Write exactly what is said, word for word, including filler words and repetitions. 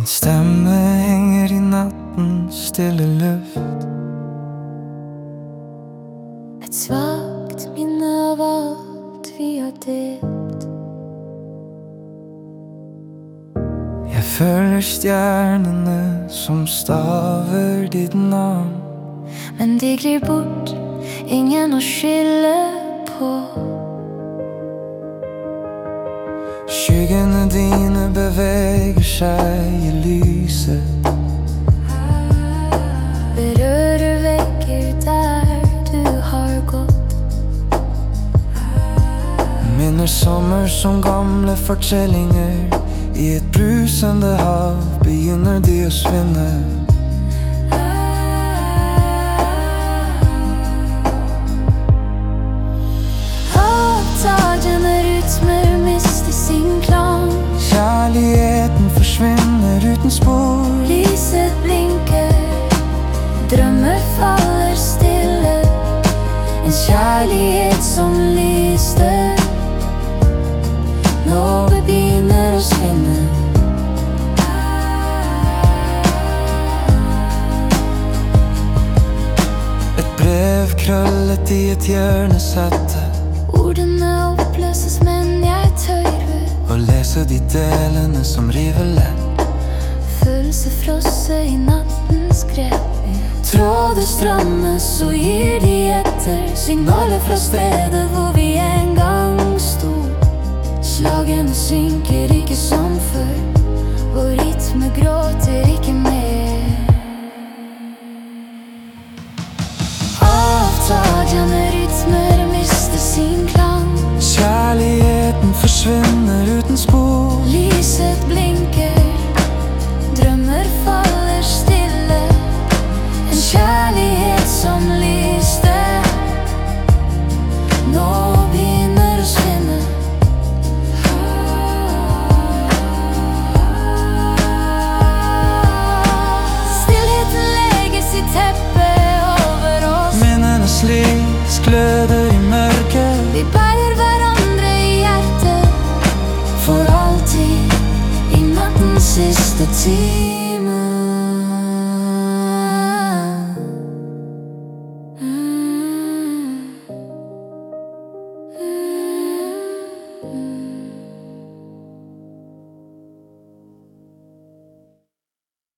stemme henger i nattens stille luft. Et svagt minne av alt vi har delt. Jeg føler stjernene som staver ditt navn, men de glir bort, ingen å skylde på. Skyggene dine beveger seg i lyset, berører vegger der du har gått. Minner sommer som gamle fortellinger. I et brusende hav begynner de å svinne. Oppdagende rytmer mister sin klang. Kjærligheten forsvinner uten spor. Lyset blinker, drømmer faller stille. En kjærlighet som lyste, nå begynner å svinne. Et brev krøllet i et hjørne satte. Ordene oppløses, men jeg tør å lese de delene som river lett. Følelser frosse i nattens grep. Tråder strammes og gir de etter. Signaler fra stedet hvor vi en gang sto. Slagene synker ikke som før, og rytme gråter ikke mer. Avtagende rytmer mister sin klang. Kjærligheten forsvinner uten spor. Lyset blinker, drømmer faller stille. En kjærlighet som lyste, nå begynner å svinne. Lys gløder i mørket. Vi bærer hverandre i hjertet, for alltid, i nattens siste tid.